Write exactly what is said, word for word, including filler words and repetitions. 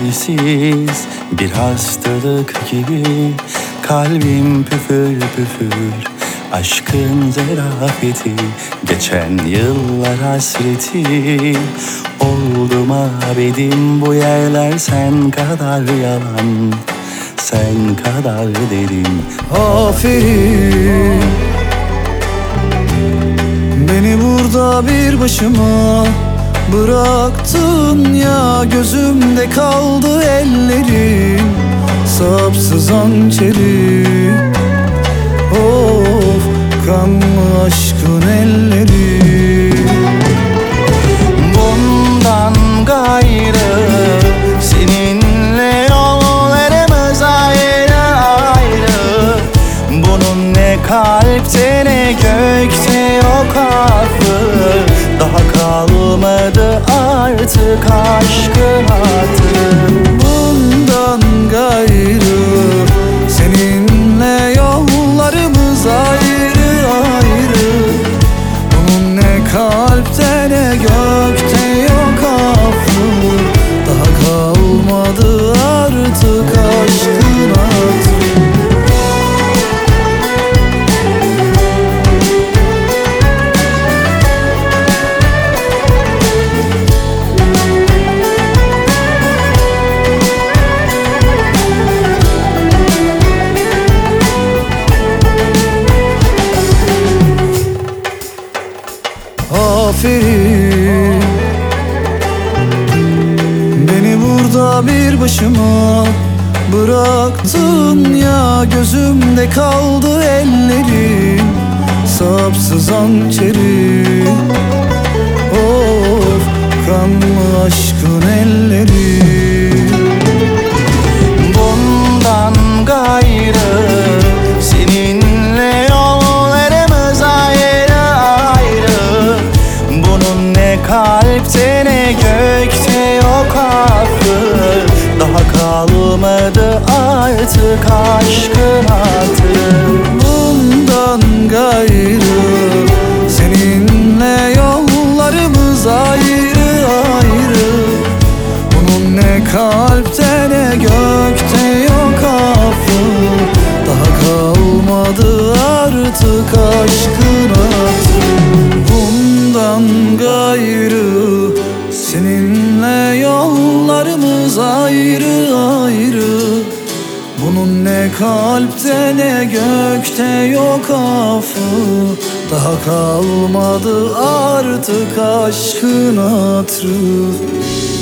belirsiz bir hastalık gibi. Kalbim püfür püfür, aşkın zarafeti, geçen yıllar hasreti. Oldum abedim, bu yerler sen kadar yalan, sen kadar derin. Aferin, beni burada bir başıma bıraktın ya. Gözümde kaldı ellerin, sapsız hançeri. Of, kanlı aşkın elleri. Bundan gayrı seninle yollarımız ayrı ayrı. Bunun ne kalpte ne gökte yok affı. Daha kalmadı artık aşkın hatırı. Bundan gayrı seninle yollarımız ayrı ayrı. Bunun ne kalpte ne gökte yok affı. Daha kalmadı artık aşkın hatırı. Aferin, beni burada bir başıma bıraktın ya. Gözümde kaldı ellerin, sapsız hançeri. Of, kanlı aşkın elleri. Bundan gayrı seninle yollarımız ayrı ayrı. Bunun ne kalpte ne gökte yok affı. Daha kalmadı artık aşkın hatırı. Bundan gayrı seninle yollarımız ayrı ayrı. Bunun ne kalpte ne gökte yok affı. Daha kalmadı artık aşkın hatırı. Bundan gayrı seninle yollarımız ayrı ayrı. Bunun ne kalpte ne gökte yok affı. Daha kalmadı artık aşkın hatırı.